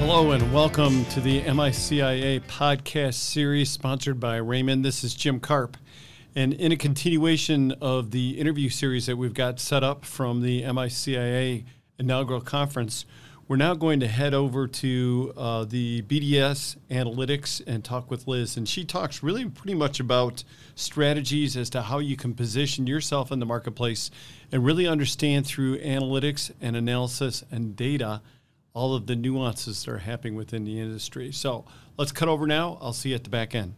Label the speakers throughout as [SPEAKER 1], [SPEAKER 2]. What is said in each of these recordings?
[SPEAKER 1] Hello and welcome to the MICIA podcast series sponsored by Raymond. This is Jim Karp. And in a continuation of the interview series that we've got set up from the MICIA inaugural conference, we're now going to head over to the BDS Analytics and talk with Liz. And she talks really pretty much about strategies as to how you can position yourself in the marketplace and really understand through analytics and analysis and data all of the nuances that are happening within the industry. So let's cut over now. I'll see you at the back end.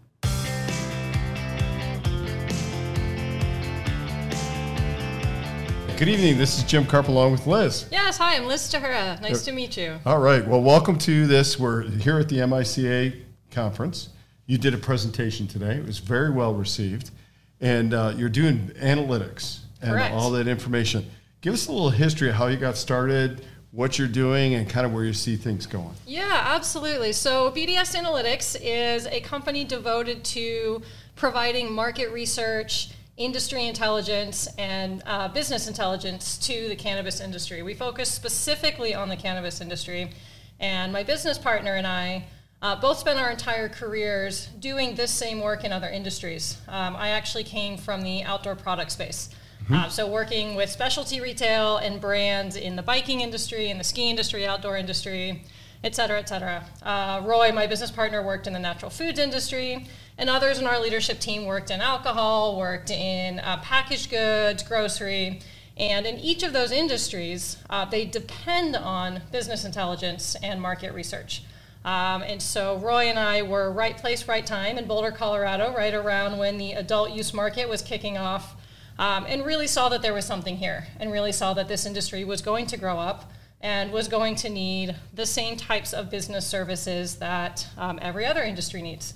[SPEAKER 1] Good evening. This is Jim Karp along with Liz.
[SPEAKER 2] Yes, hi, I'm Liz Tahura. Nice to meet you.
[SPEAKER 1] All right. Well, welcome to this. We're here at the MICA conference. You did a presentation today. It was very well received. And you're doing analytics and
[SPEAKER 2] Correct.
[SPEAKER 1] All that information. Give us a little history of how you got started, what you're doing, and kind of where you see things going.
[SPEAKER 2] Yeah, absolutely. So BDS Analytics is a company devoted to providing market research, industry intelligence, and business intelligence to the cannabis industry. We focus specifically on the cannabis industry, and my business partner and I both spent our entire careers doing this same work in other industries. I actually came from the outdoor product space. So working with specialty retail and brands in the biking industry, in the ski industry, outdoor industry, et cetera, et cetera. Roy, my business partner, worked in the natural foods industry, and others in our leadership team worked in alcohol, worked in packaged goods, grocery, and in each of those industries, they depend on business intelligence and market research. And so Roy and I were right place, right time in Boulder, Colorado, right around when the adult use market was kicking off. And really saw that there was something here, and really saw that this industry was going to grow up and was going to need the same types of business services that every other industry needs.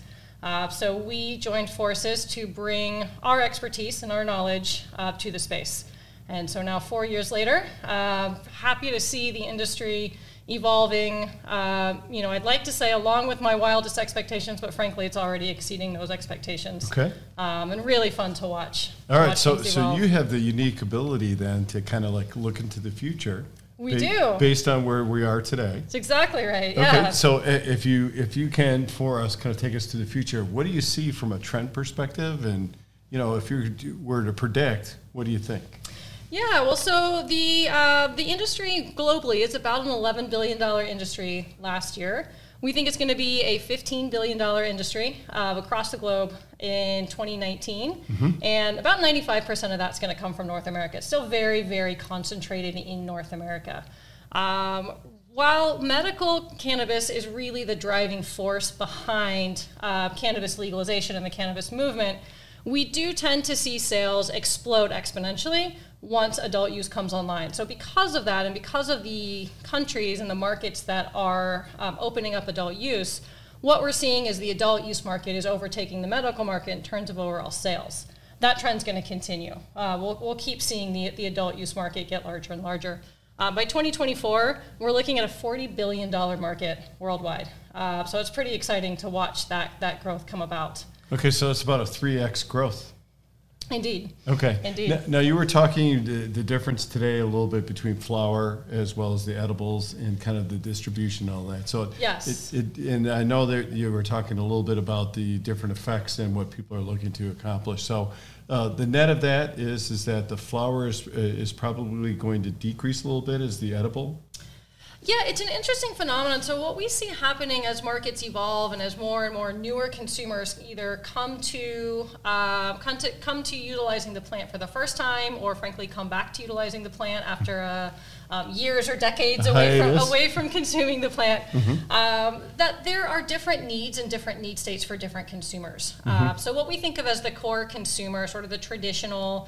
[SPEAKER 2] So we joined forces to bring our expertise and our knowledge to the space. And so now 4 years later, happy to see the industry evolving, I'd like to say along with my wildest expectations, but frankly, it's already exceeding those expectations.
[SPEAKER 1] Okay.
[SPEAKER 2] And really fun to watch.
[SPEAKER 1] All right, so you have the unique ability then to kind of like look into the future.
[SPEAKER 2] We do.
[SPEAKER 1] Based on where we are today.
[SPEAKER 2] That's exactly right, yeah.
[SPEAKER 1] Okay, so if you can, for us, kind of take us to the future, what do you see from a trend perspective? And, if you were to predict, what do you think?
[SPEAKER 2] Yeah, well, so the industry globally is about an $11 billion industry last year. We think it's going to be a $15 billion industry across the globe in 2019, and about 95% of that's going to come from North America. It's still very, very concentrated in North America. While medical cannabis is really the driving force behind cannabis legalization and the cannabis movement, we do tend to see sales explode exponentially once adult use comes online. So because of that, and because of the countries and the markets that are opening up adult use, what we're seeing is the adult use market is overtaking the medical market in terms of overall sales. That trend's going to continue. We'll keep seeing the adult use market get larger and larger. By 2024, we're looking at a $40 billion market worldwide. So it's pretty exciting to watch that growth come about.
[SPEAKER 1] Okay, so it's about a 3x growth.
[SPEAKER 2] Indeed.
[SPEAKER 1] Okay.
[SPEAKER 2] Indeed.
[SPEAKER 1] Now you were talking the difference today a little bit between flower as well as the edibles and kind of the distribution and all that. So
[SPEAKER 2] yes.
[SPEAKER 1] And I know that you were talking a little bit about the different effects and what people are looking to accomplish. So the net of that is that the flower is probably going to decrease a little bit as the edible.
[SPEAKER 2] Yeah, it's an interesting phenomenon. So what we see happening as markets evolve and as more and more newer consumers either come to utilizing the plant for the first time, or frankly come back to utilizing the plant after years or decades away from consuming the plant, that there are different needs and different need states for different consumers. So what we think of as the core consumer, sort of the traditional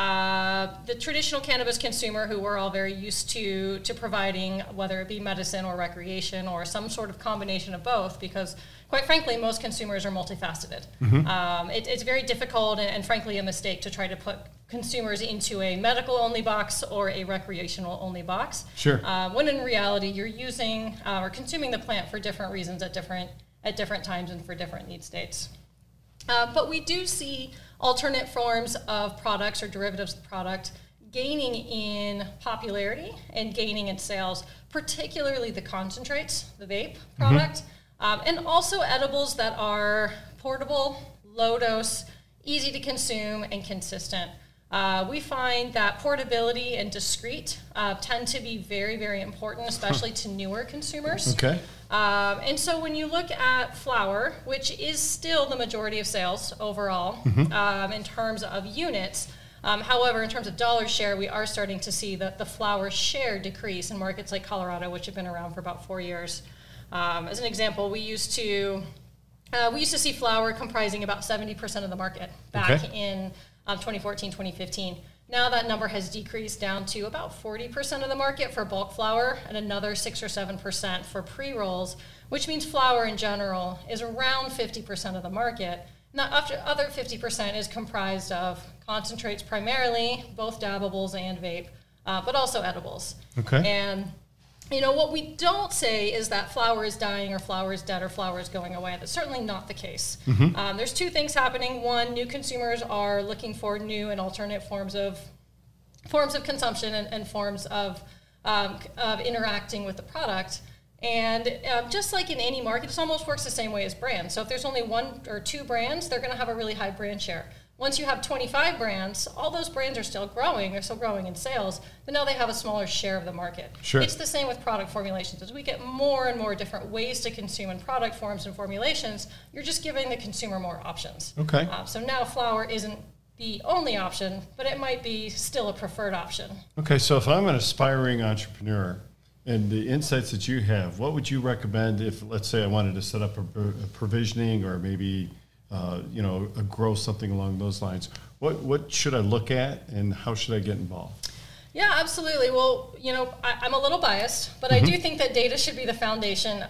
[SPEAKER 2] cannabis consumer who we're all very used to providing, whether it be medicine or recreation or some sort of combination of both, because quite frankly, most consumers are multifaceted. It's very difficult and frankly a mistake to try to put consumers into a medical-only box or a recreational-only box.
[SPEAKER 1] Sure.
[SPEAKER 2] When in reality, you're using or consuming the plant for different reasons at different times and for different need states. But we do see alternate forms of products or derivatives of the product gaining in popularity and gaining in sales, particularly the concentrates, the vape product, and also edibles that are portable, low dose, easy to consume, and consistent. We find that portability and discreet tend to be very, very important, especially to newer consumers.
[SPEAKER 1] Okay.
[SPEAKER 2] And so when you look at flower, which is still the majority of sales overall in terms of units, however, in terms of dollar share, we are starting to see the flower share decrease in markets like Colorado, which have been around for about 4 years. As an example, we used to see flower comprising about 70% of the market back in 2014, 2015. Now that number has decreased down to about 40% of the market for bulk flower and another 6 or 7% for pre-rolls, which means flower in general is around 50% of the market. Now, other 50% is comprised of concentrates primarily, both dabbables and vape, but also edibles.
[SPEAKER 1] Okay.
[SPEAKER 2] And what we don't say is that flower is dying or flower is dead or flower is going away. That's certainly not the case. There's two things happening. One, new consumers are looking for new and alternate forms of consumption and forms of interacting with the product. And just like in any market, it almost works the same way as brands. So if there's only 1 or 2 brands, they're going to have a really high brand share. Once you have 25 brands, all those brands are still growing. They're still growing in sales, but now they have a smaller share of the market.
[SPEAKER 1] Sure.
[SPEAKER 2] It's the same with product formulations. As we get more and more different ways to consume in product forms and formulations, you're just giving the consumer more options.
[SPEAKER 1] Okay.
[SPEAKER 2] So now flower isn't the only option, but it might be still a preferred option.
[SPEAKER 1] Okay, so if I'm an aspiring entrepreneur and the insights that you have, what would you recommend if, let's say, I wanted to set up a provisioning or maybe a grow, something along those lines? What should I look at and how should I get involved?
[SPEAKER 2] Yeah, absolutely. Well, I'm a little biased, but I do think that data should be the foundation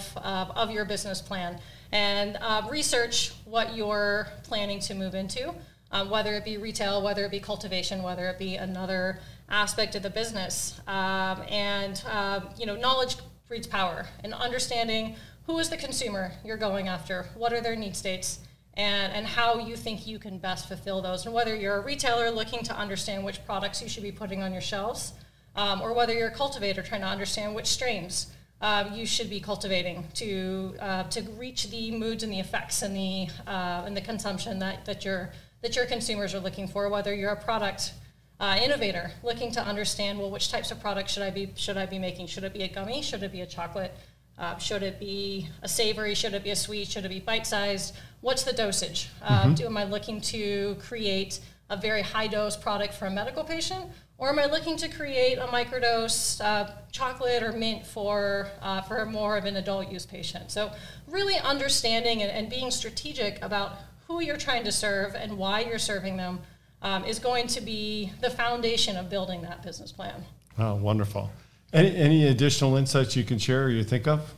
[SPEAKER 2] of your business plan. And research what you're planning to move into, whether it be retail, whether it be cultivation, whether it be another aspect of the business. Knowledge breeds power, and understanding who is the consumer you're going after, what are their need states, and how you think you can best fulfill those. And whether you're a retailer looking to understand which products you should be putting on your shelves, or whether you're a cultivator trying to understand which strains you should be cultivating to reach the moods and the effects and the consumption that your consumers are looking for. Whether you're a product innovator looking to understand, well, which types of products should I be making? Should it be a gummy? Should it be a chocolate? Should it be a savory? Should it be a sweet? Should it be bite-sized? What's the dosage? Am I looking to create a very high-dose product for a medical patient? Or am I looking to create a microdose chocolate or mint for more of an adult use patient? So really understanding and being strategic about who you're trying to serve and why you're serving them is going to be the foundation of building that business plan.
[SPEAKER 1] Oh, wonderful. Any additional insights you can share or you think of?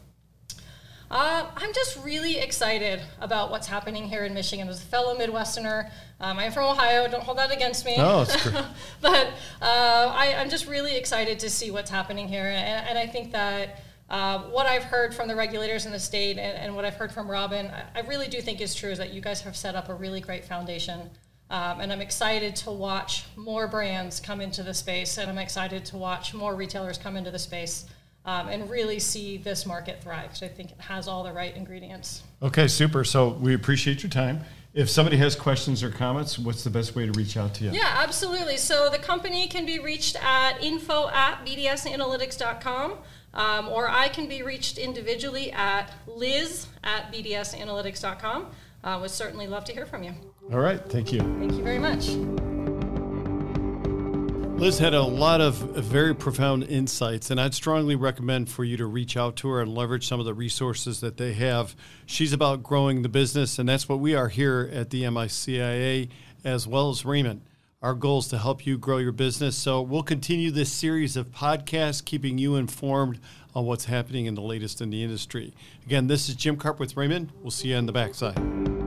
[SPEAKER 2] I'm just really excited about what's happening here in Michigan. As a fellow Midwesterner, I'm from Ohio, don't hold that against me.
[SPEAKER 1] No, it's true.
[SPEAKER 2] But I'm just really excited to see what's happening here. And I think that what I've heard from the regulators in the state and what I've heard from Robin, I really do think is true, is that you guys have set up a really great foundation. And I'm excited to watch more brands come into the space, and I'm excited to watch more retailers come into the space and really see this market thrive, because I think it has all the right ingredients. Okay,
[SPEAKER 1] super. So we appreciate your time. If somebody has questions or comments, what's the best way to reach out to you?
[SPEAKER 2] Yeah, absolutely. So the company can be reached at info@bdsanalytics.com, or I can be reached individually at liz@bdsanalytics.com. Would certainly love to hear from you.
[SPEAKER 1] All right. Thank you.
[SPEAKER 2] Thank you very much.
[SPEAKER 1] Liz had a lot of very profound insights, and I'd strongly recommend for you to reach out to her and leverage some of the resources that they have. She's about growing the business, and that's what we are here at the MICIA, as well as Raymond. Our goal is to help you grow your business. So we'll continue this series of podcasts, keeping you informed on what's happening in the latest in the industry. Again, this is Jim Karp with Raymond. We'll see you on the backside.